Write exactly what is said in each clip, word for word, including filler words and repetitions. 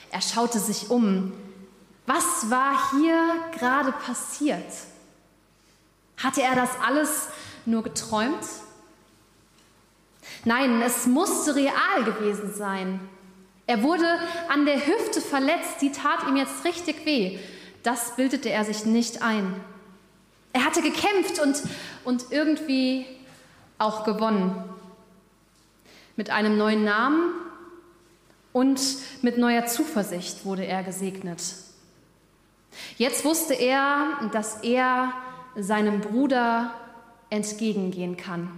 Er schaute sich um. Was war hier gerade passiert? Hatte er das alles nur geträumt? Nein, es musste real gewesen sein. Er wurde an der Hüfte verletzt, die tat ihm jetzt richtig weh. Das bildete er sich nicht ein. Er hatte gekämpft und, und irgendwie auch gewonnen. Mit einem neuen Namen und mit neuer Zuversicht wurde er gesegnet. Jetzt wusste er, dass er seinem Bruder entgegengehen kann.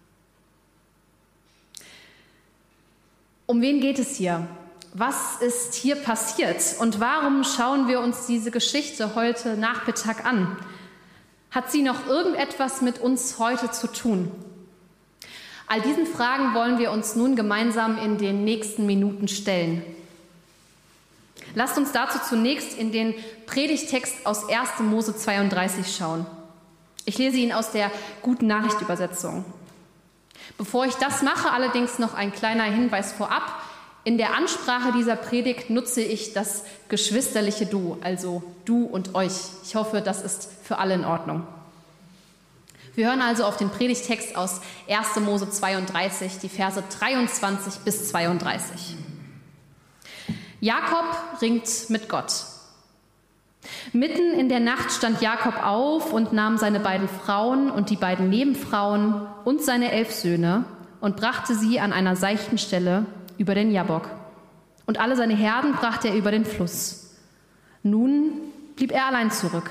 Um wen geht es hier? Was ist hier passiert? Und warum schauen wir uns diese Geschichte heute Nachmittag an? Hat sie noch irgendetwas mit uns heute zu tun? All diesen Fragen wollen wir uns nun gemeinsam in den nächsten Minuten stellen. Lasst uns dazu zunächst in den Predigttext aus erster Mose zweiunddreißig schauen. Ich lese ihn aus der Guten-Nachricht-Übersetzung. Bevor ich das mache, allerdings noch ein kleiner Hinweis vorab. In der Ansprache dieser Predigt nutze ich das geschwisterliche Du, also du und euch. Ich hoffe, das ist für alle in Ordnung. Wir hören also auf den Predigttext aus erster Mose zweiunddreißig, die Verse dreiundzwanzig bis zweiunddreißig. Jakob ringt mit Gott. Mitten in der Nacht stand Jakob auf und nahm seine beiden Frauen und die beiden Nebenfrauen und seine elf Söhne und brachte sie an einer seichten Stelle über den Jabbok. Und alle seine Herden brachte er über den Fluss. Nun blieb er allein zurück.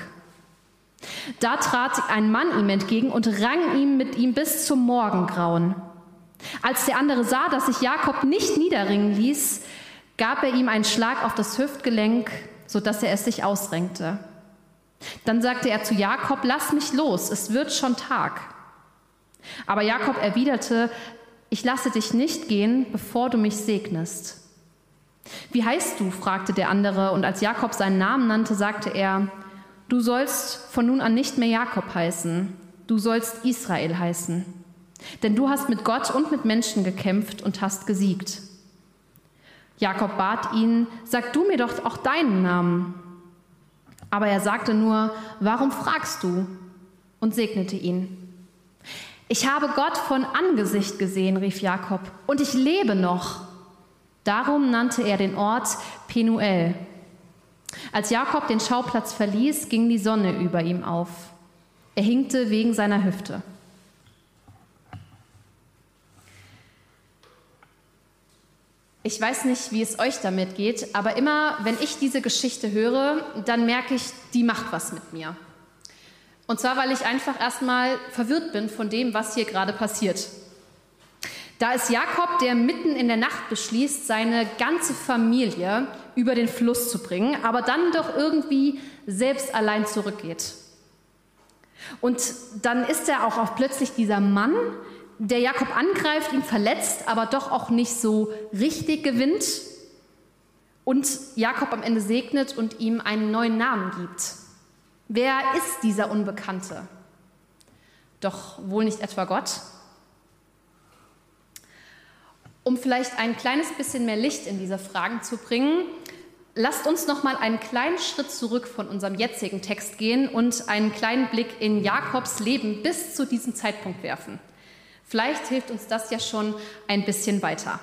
Da trat ein Mann ihm entgegen und rang ihm mit ihm bis zum Morgengrauen. Als der andere sah, dass sich Jakob nicht niederringen ließ, gab er ihm einen Schlag auf das Hüftgelenk, sodass er es sich ausrenkte. Dann sagte er zu Jakob: Lass mich los, es wird schon Tag. Aber Jakob erwiderte: Ich lasse dich nicht gehen, bevor du mich segnest. Wie heißt du? Fragte der andere, und als Jakob seinen Namen nannte, sagte er: Du sollst von nun an nicht mehr Jakob heißen, du sollst Israel heißen. Denn du hast mit Gott und mit Menschen gekämpft und hast gesiegt. Jakob bat ihn: Sag du mir doch auch deinen Namen. Aber er sagte nur: Warum fragst du? Und segnete ihn. Ich habe Gott von Angesicht gesehen, rief Jakob, und ich lebe noch. Darum nannte er den Ort Penuel. Als Jakob den Schauplatz verließ, ging die Sonne über ihm auf. Er hinkte wegen seiner Hüfte. Ich weiß nicht, wie es euch damit geht, aber immer, wenn ich diese Geschichte höre, dann merke ich, die macht was mit mir. Und zwar, weil ich einfach erstmal verwirrt bin von dem, was hier gerade passiert. Da ist Jakob, der mitten in der Nacht beschließt, seine ganze Familie über den Fluss zu bringen, aber dann doch irgendwie selbst allein zurückgeht. Und dann ist er auch, auch plötzlich dieser Mann, der Jakob angreift, ihn verletzt, aber doch auch nicht so richtig gewinnt und Jakob am Ende segnet und ihm einen neuen Namen gibt. Wer ist dieser Unbekannte? Doch wohl nicht etwa Gott? Um vielleicht ein kleines bisschen mehr Licht in diese Fragen zu bringen, lasst uns noch mal einen kleinen Schritt zurück von unserem jetzigen Text gehen und einen kleinen Blick in Jakobs Leben bis zu diesem Zeitpunkt werfen. Vielleicht hilft uns das ja schon ein bisschen weiter.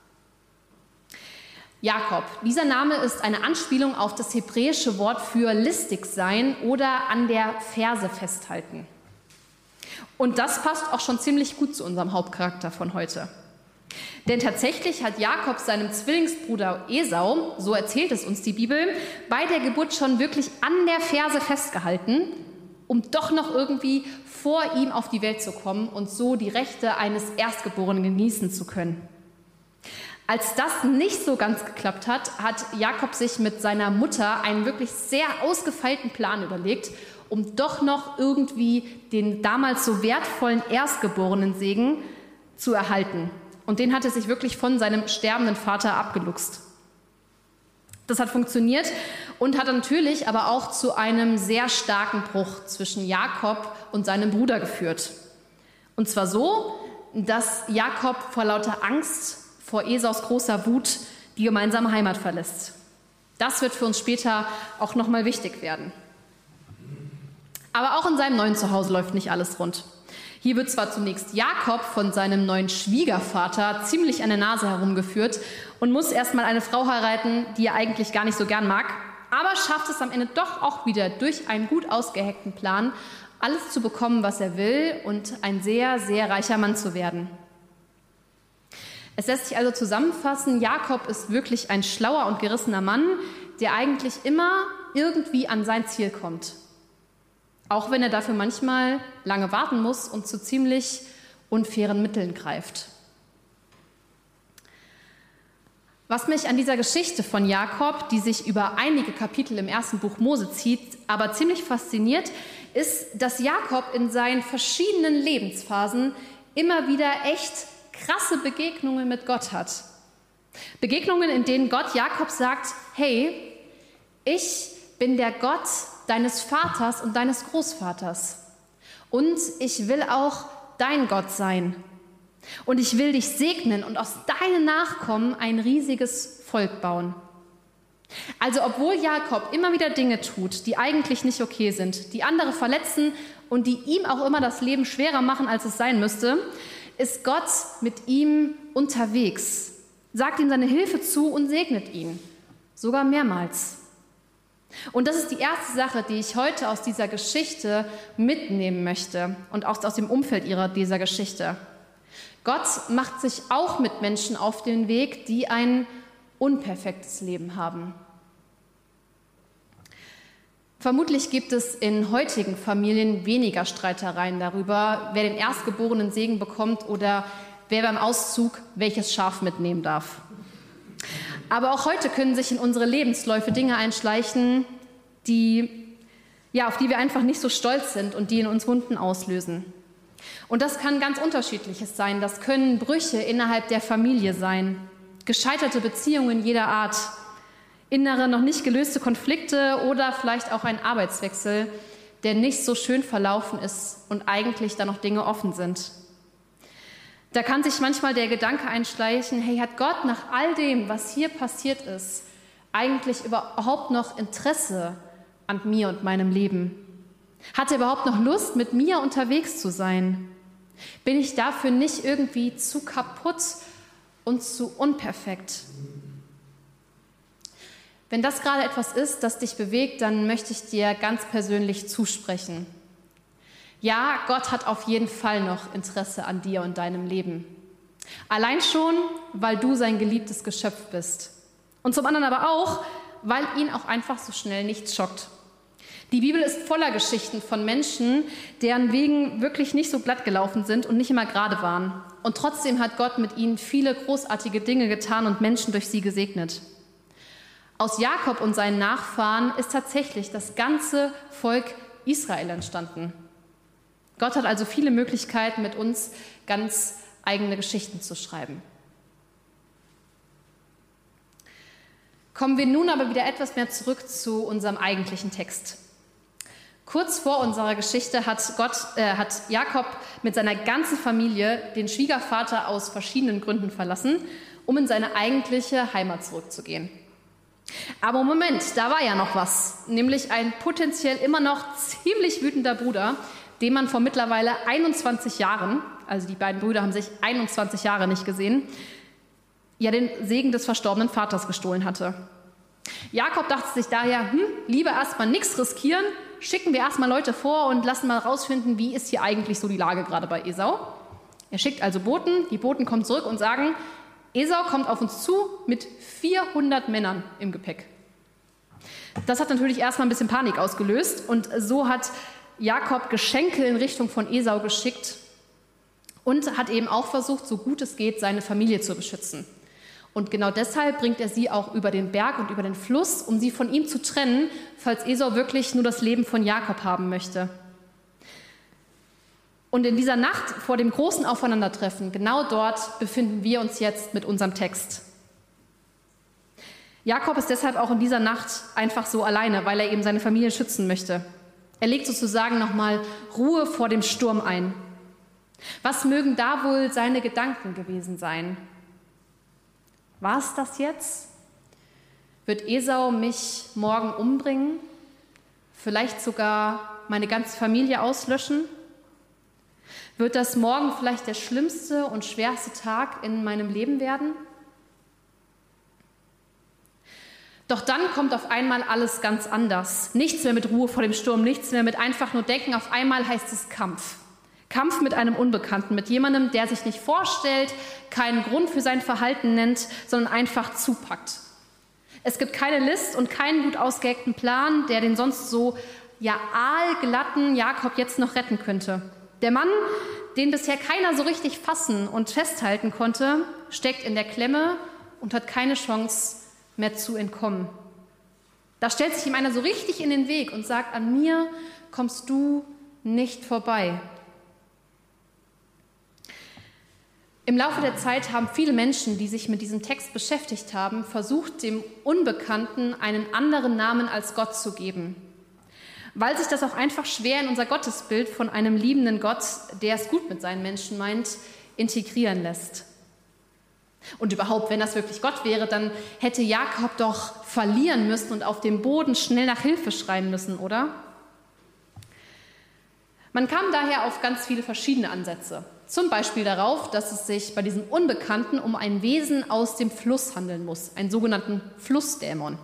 Jakob, dieser Name ist eine Anspielung auf das hebräische Wort für listig sein oder an der Ferse festhalten. Und das passt auch schon ziemlich gut zu unserem Hauptcharakter von heute. Denn tatsächlich hat Jakob seinem Zwillingsbruder Esau, so erzählt es uns die Bibel, bei der Geburt schon wirklich an der Ferse festgehalten, um doch noch irgendwie vor ihm auf die Welt zu kommen und so die Rechte eines Erstgeborenen genießen zu können. Als das nicht so ganz geklappt hat, hat Jakob sich mit seiner Mutter einen wirklich sehr ausgefeilten Plan überlegt, um doch noch irgendwie den damals so wertvollen Erstgeborenen-Segen zu erhalten. Und den hat er sich wirklich von seinem sterbenden Vater abgeluchst. Das hat funktioniert und hat natürlich aber auch zu einem sehr starken Bruch zwischen Jakob und seinem Bruder geführt. Und zwar so, dass Jakob vor lauter Angst vor Esaus großer Wut die gemeinsame Heimat verlässt. Das wird für uns später auch nochmal wichtig werden. Aber auch in seinem neuen Zuhause läuft nicht alles rund. Hier wird zwar zunächst Jakob von seinem neuen Schwiegervater ziemlich an der Nase herumgeführt und muss erstmal eine Frau heiraten, die er eigentlich gar nicht so gern mag, aber schafft es am Ende doch auch wieder durch einen gut ausgeheckten Plan, alles zu bekommen, was er will und ein sehr, sehr reicher Mann zu werden. Es lässt sich also zusammenfassen, Jakob ist wirklich ein schlauer und gerissener Mann, der eigentlich immer irgendwie an sein Ziel kommt. Auch wenn er dafür manchmal lange warten muss und zu ziemlich unfairen Mitteln greift. Was mich an dieser Geschichte von Jakob, die sich über einige Kapitel im ersten Buch Mose zieht, aber ziemlich fasziniert, ist, dass Jakob in seinen verschiedenen Lebensphasen immer wieder echt krasse Begegnungen mit Gott hat. Begegnungen, in denen Gott Jakob sagt, hey, ich bin der Gott deines Vaters und deines Großvaters. Und ich will auch dein Gott sein. Und ich will dich segnen und aus deinen Nachkommen ein riesiges Volk bauen. Also obwohl Jakob immer wieder Dinge tut, die eigentlich nicht okay sind, die andere verletzen und die ihm auch immer das Leben schwerer machen, als es sein müsste, ist Gott mit ihm unterwegs, sagt ihm seine Hilfe zu und segnet ihn, sogar mehrmals. Und das ist die erste Sache, die ich heute aus dieser Geschichte mitnehmen möchte und auch aus dem Umfeld ihrer, dieser Geschichte. Gott macht sich auch mit Menschen auf den Weg, die ein unperfektes Leben haben. Vermutlich gibt es in heutigen Familien weniger Streitereien darüber, wer den erstgeborenen Segen bekommt oder wer beim Auszug welches Schaf mitnehmen darf. Aber auch heute können sich in unsere Lebensläufe Dinge einschleichen, die, ja, auf die wir einfach nicht so stolz sind und die in uns Wunden auslösen. Und das kann ganz Unterschiedliches sein. Das können Brüche innerhalb der Familie sein, gescheiterte Beziehungen jeder Art, innere, noch nicht gelöste Konflikte oder vielleicht auch ein Arbeitswechsel, der nicht so schön verlaufen ist und eigentlich da noch Dinge offen sind. Da kann sich manchmal der Gedanke einschleichen, hey, hat Gott nach all dem, was hier passiert ist, eigentlich überhaupt noch Interesse an mir und meinem Leben? Hat er überhaupt noch Lust, mit mir unterwegs zu sein? Bin ich dafür nicht irgendwie zu kaputt und zu unperfekt? Wenn das gerade etwas ist, das dich bewegt, dann möchte ich dir ganz persönlich zusprechen. Ja, Gott hat auf jeden Fall noch Interesse an dir und deinem Leben. Allein schon, weil du sein geliebtes Geschöpf bist. Und zum anderen aber auch, weil ihn auch einfach so schnell nichts schockt. Die Bibel ist voller Geschichten von Menschen, deren Wegen wirklich nicht so glatt gelaufen sind und nicht immer gerade waren. Und trotzdem hat Gott mit ihnen viele großartige Dinge getan und Menschen durch sie gesegnet. Aus Jakob und seinen Nachfahren ist tatsächlich das ganze Volk Israel entstanden. Gott hat also viele Möglichkeiten, mit uns ganz eigene Geschichten zu schreiben. Kommen wir nun aber wieder etwas mehr zurück zu unserem eigentlichen Text. Kurz vor unserer Geschichte hat, Gott, äh, hat Jakob mit seiner ganzen Familie den Schwiegervater aus verschiedenen Gründen verlassen, um in seine eigentliche Heimat zurückzugehen. Aber Moment, da war ja noch was, nämlich ein potenziell immer noch ziemlich wütender Bruder, den man vor mittlerweile einundzwanzig Jahren, also die beiden Brüder haben sich einundzwanzig Jahre nicht gesehen, ja den Segen des verstorbenen Vaters gestohlen hatte. Jakob dachte sich daher, hm, lieber erstmal nichts riskieren, schicken wir erstmal Leute vor und lassen mal rausfinden, wie ist hier eigentlich so die Lage gerade bei Esau. Er schickt also Boten, die Boten kommen zurück und sagen, Esau kommt auf uns zu mit vierhundert Männern im Gepäck. Das hat natürlich erstmal ein bisschen Panik ausgelöst und so hat Jakob Geschenke in Richtung von Esau geschickt und hat eben auch versucht, so gut es geht, seine Familie zu beschützen. Und genau deshalb bringt er sie auch über den Berg und über den Fluss, um sie von ihm zu trennen, falls Esau wirklich nur das Leben von Jakob haben möchte. Und in dieser Nacht vor dem großen Aufeinandertreffen, genau dort befinden wir uns jetzt mit unserem Text. Jakob ist deshalb auch in dieser Nacht einfach so alleine, weil er eben seine Familie schützen möchte. Er legt sozusagen nochmal Ruhe vor dem Sturm ein. Was mögen da wohl seine Gedanken gewesen sein? War es das jetzt? Wird Esau mich morgen umbringen? Vielleicht sogar meine ganze Familie auslöschen? Wird das morgen vielleicht der schlimmste und schwerste Tag in meinem Leben werden? Doch dann kommt auf einmal alles ganz anders. Nichts mehr mit Ruhe vor dem Sturm, nichts mehr mit einfach nur denken. Auf einmal heißt es Kampf. Kampf mit einem Unbekannten, mit jemandem, der sich nicht vorstellt, keinen Grund für sein Verhalten nennt, sondern einfach zupackt. Es gibt keine List und keinen gut ausgehegten Plan, der den sonst so ja aalglatten Jakob jetzt noch retten könnte. Der Mann, den bisher keiner so richtig fassen und festhalten konnte, steckt in der Klemme und hat keine Chance mehr zu entkommen. Da stellt sich ihm einer so richtig in den Weg und sagt, an mir kommst du nicht vorbei. Im Laufe der Zeit haben viele Menschen, die sich mit diesem Text beschäftigt haben, versucht, dem Unbekannten einen anderen Namen als Gott zu geben, weil sich das auch einfach schwer in unser Gottesbild von einem liebenden Gott, der es gut mit seinen Menschen meint, integrieren lässt. Und überhaupt, wenn das wirklich Gott wäre, dann hätte Jakob doch verlieren müssen und auf dem Boden schnell nach Hilfe schreien müssen, oder? Man kam daher auf ganz viele verschiedene Ansätze. Zum Beispiel darauf, dass es sich bei diesem Unbekannten um ein Wesen aus dem Fluss handeln muss, einen sogenannten Flussdämon.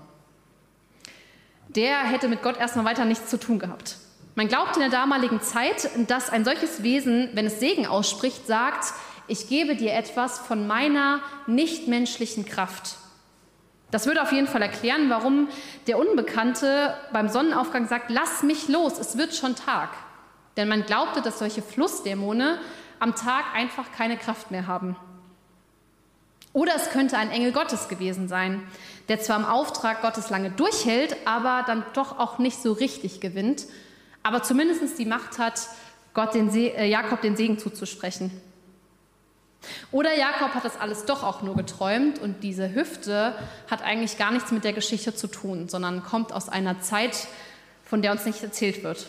Der hätte mit Gott erstmal weiter nichts zu tun gehabt. Man glaubte in der damaligen Zeit, dass ein solches Wesen, wenn es Segen ausspricht, sagt, ich gebe dir etwas von meiner nichtmenschlichen Kraft. Das würde auf jeden Fall erklären, warum der Unbekannte beim Sonnenaufgang sagt, lass mich los, es wird schon Tag. Denn man glaubte, dass solche Flussdämonen am Tag einfach keine Kraft mehr haben. Oder es könnte ein Engel Gottes gewesen sein, der zwar im Auftrag Gottes lange durchhält, aber dann doch auch nicht so richtig gewinnt, aber zumindest die Macht hat, Gott den Se- äh, Jakob den Segen zuzusprechen. Oder Jakob hat das alles doch auch nur geträumt und diese Hüfte hat eigentlich gar nichts mit der Geschichte zu tun, sondern kommt aus einer Zeit, von der uns nicht erzählt wird.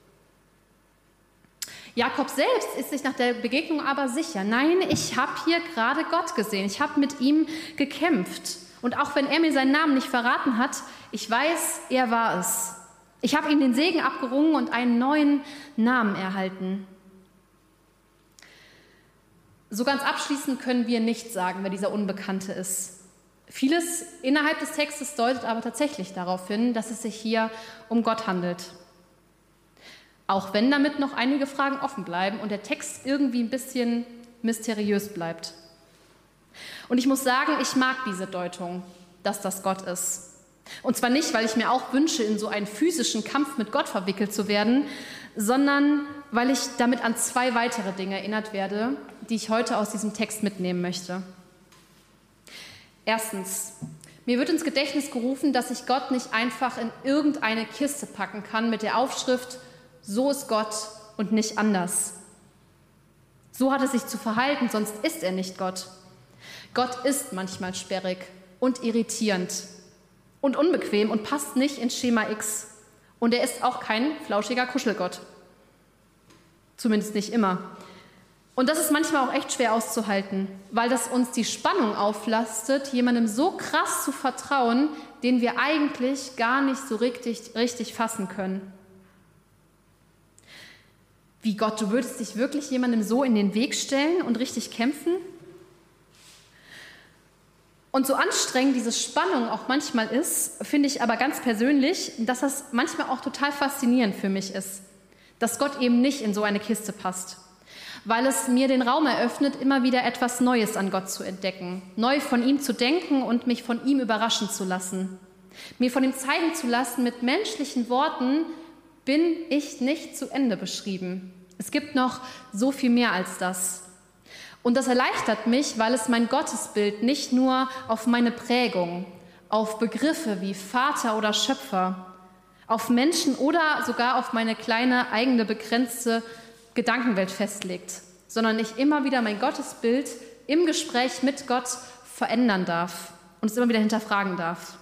Jakob selbst ist sich nach der Begegnung aber sicher. Nein, ich habe hier gerade Gott gesehen. Ich habe mit ihm gekämpft. Und auch wenn er mir seinen Namen nicht verraten hat, ich weiß, er war es. Ich habe ihm den Segen abgerungen und einen neuen Namen erhalten. So ganz abschließend können wir nicht sagen, wer dieser Unbekannte ist. Vieles innerhalb des Textes deutet aber tatsächlich darauf hin, dass es sich hier um Gott handelt. Auch wenn damit noch einige Fragen offen bleiben und der Text irgendwie ein bisschen mysteriös bleibt. Und ich muss sagen, ich mag diese Deutung, dass das Gott ist. Und zwar nicht, weil ich mir auch wünsche, in so einen physischen Kampf mit Gott verwickelt zu werden, sondern weil ich damit an zwei weitere Dinge erinnert werde, die ich heute aus diesem Text mitnehmen möchte. Erstens, mir wird ins Gedächtnis gerufen, dass ich Gott nicht einfach in irgendeine Kiste packen kann mit der Aufschrift, so ist Gott und nicht anders. So hat es sich zu verhalten, sonst ist er nicht Gott. Gott ist manchmal sperrig und irritierend und unbequem und passt nicht ins Schema X. Und er ist auch kein flauschiger Kuschelgott. Zumindest nicht immer. Und das ist manchmal auch echt schwer auszuhalten, weil das uns die Spannung auflastet, jemandem so krass zu vertrauen, den wir eigentlich gar nicht so richtig, richtig fassen können. Wie Gott, du würdest dich wirklich jemandem so in den Weg stellen und richtig kämpfen? Und so anstrengend diese Spannung auch manchmal ist, finde ich aber ganz persönlich, dass das manchmal auch total faszinierend für mich ist, dass Gott eben nicht in so eine Kiste passt, weil es mir den Raum eröffnet, immer wieder etwas Neues an Gott zu entdecken, neu von ihm zu denken und mich von ihm überraschen zu lassen, mir von ihm zeigen zu lassen, mit menschlichen Worten bin ich nicht zu Ende beschrieben. Es gibt noch so viel mehr als das. Und das erleichtert mich, weil es mein Gottesbild nicht nur auf meine Prägung, auf Begriffe wie Vater oder Schöpfer, auf Menschen oder sogar auf meine kleine eigene begrenzte Gedankenwelt festlegt, sondern ich immer wieder mein Gottesbild im Gespräch mit Gott verändern darf und es immer wieder hinterfragen darf.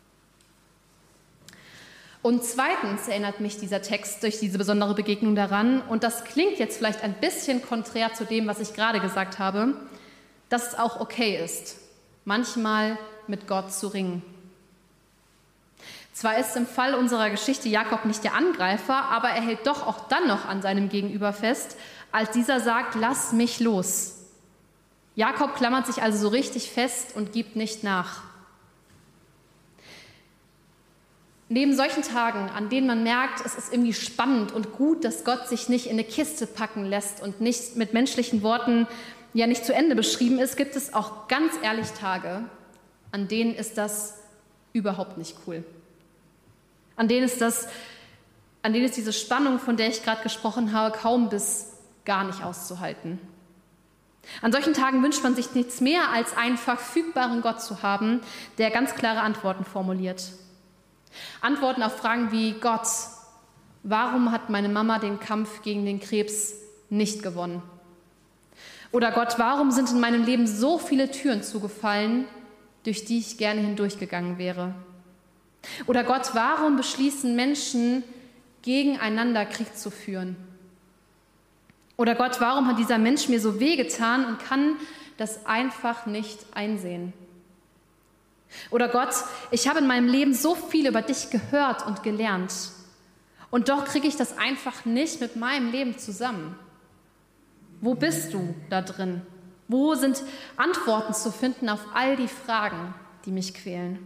Und zweitens erinnert mich dieser Text durch diese besondere Begegnung daran, und das klingt jetzt vielleicht ein bisschen konträr zu dem, was ich gerade gesagt habe, dass es auch okay ist, manchmal mit Gott zu ringen. Zwar ist im Fall unserer Geschichte Jakob nicht der Angreifer, aber er hält doch auch dann noch an seinem Gegenüber fest, als dieser sagt, lass mich los. Jakob klammert sich also so richtig fest und gibt nicht nach. Neben solchen Tagen, an denen man merkt, es ist irgendwie spannend und gut, dass Gott sich nicht in eine Kiste packen lässt und nicht mit menschlichen Worten ja nicht zu Ende beschrieben ist, gibt es auch ganz ehrlich Tage, an denen ist das überhaupt nicht cool. An denen ist das, an denen ist diese Spannung, von der ich gerade gesprochen habe, kaum bis gar nicht auszuhalten. An solchen Tagen wünscht man sich nichts mehr, als einen verfügbaren Gott zu haben, der ganz klare Antworten formuliert. Antworten auf Fragen wie: Gott, warum hat meine Mama den Kampf gegen den Krebs nicht gewonnen? Oder Gott, warum sind in meinem Leben so viele Türen zugefallen, durch die ich gerne hindurchgegangen wäre? Oder Gott, warum beschließen Menschen, gegeneinander Krieg zu führen? Oder Gott, warum hat dieser Mensch mir so wehgetan und kann das einfach nicht einsehen? Oder Gott, ich habe in meinem Leben so viel über dich gehört und gelernt und doch kriege ich das einfach nicht mit meinem Leben zusammen. Wo bist du da drin? Wo sind Antworten zu finden auf all die Fragen, die mich quälen?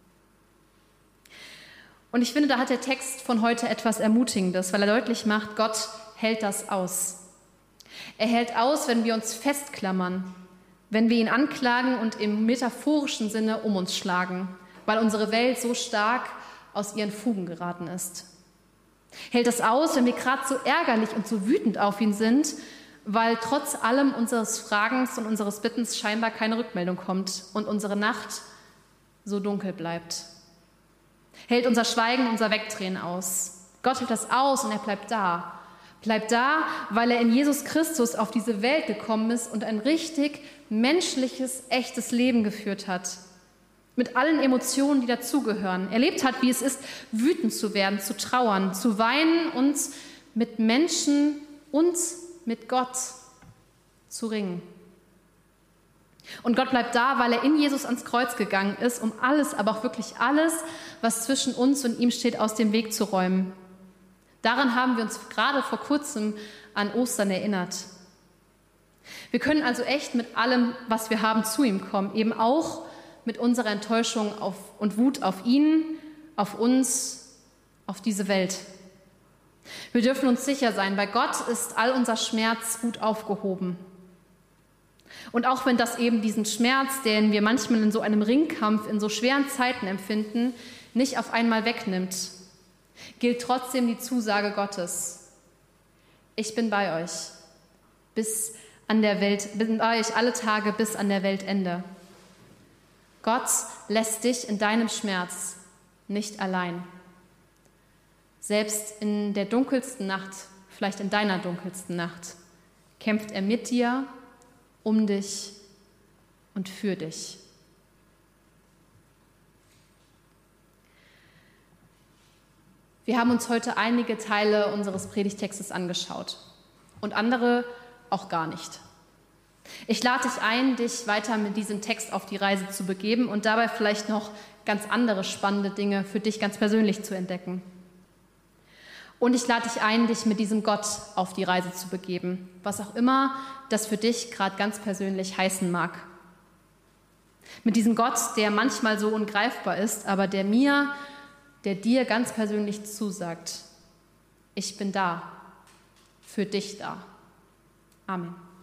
Und ich finde, da hat der Text von heute etwas Ermutigendes, weil er deutlich macht, Gott hält das aus. Er hält aus, wenn wir uns festklammern, wenn wir ihn anklagen und im metaphorischen Sinne um uns schlagen, weil unsere Welt so stark aus ihren Fugen geraten ist. Hält es aus, wenn wir gerade so ärgerlich und so wütend auf ihn sind, weil trotz allem unseres Fragens und unseres Bittens scheinbar keine Rückmeldung kommt und unsere Nacht so dunkel bleibt. Hält unser Schweigen, unser Wegdrehen aus. Gott hält das aus und er bleibt da. Bleibt da, weil er in Jesus Christus auf diese Welt gekommen ist und ein richtig menschliches, echtes Leben geführt hat. Mit allen Emotionen, die dazugehören. Erlebt hat, wie es ist, wütend zu werden, zu trauern, zu weinen und mit Menschen und mit Gott zu ringen. Und Gott bleibt da, weil er in Jesus ans Kreuz gegangen ist, um alles, aber auch wirklich alles, was zwischen uns und ihm steht, aus dem Weg zu räumen. Daran haben wir uns gerade vor kurzem an Ostern erinnert. Wir können also echt mit allem, was wir haben, zu ihm kommen, eben auch mit unserer Enttäuschung auf und Wut auf ihn, auf uns, auf diese Welt. Wir dürfen uns sicher sein, bei Gott ist all unser Schmerz gut aufgehoben. Und auch wenn das eben diesen Schmerz, den wir manchmal in so einem Ringkampf, in so schweren Zeiten empfinden, nicht auf einmal wegnimmt, gilt trotzdem die Zusage Gottes: Ich bin bei euch bis an der Welt, bin bei euch alle Tage bis an der Weltende. Gott lässt dich in deinem Schmerz nicht allein. Selbst in der dunkelsten Nacht, vielleicht in deiner dunkelsten Nacht, kämpft er mit dir, um dich und für dich. Wir haben uns heute einige Teile unseres Predigtextes angeschaut und andere auch gar nicht. Ich lade dich ein, dich weiter mit diesem Text auf die Reise zu begeben und dabei vielleicht noch ganz andere spannende Dinge für dich ganz persönlich zu entdecken. Und ich lade dich ein, dich mit diesem Gott auf die Reise zu begeben, was auch immer das für dich gerade ganz persönlich heißen mag. Mit diesem Gott, der manchmal so ungreifbar ist, aber der mir, der dir ganz persönlich zusagt: Ich bin da, für dich da. Amen.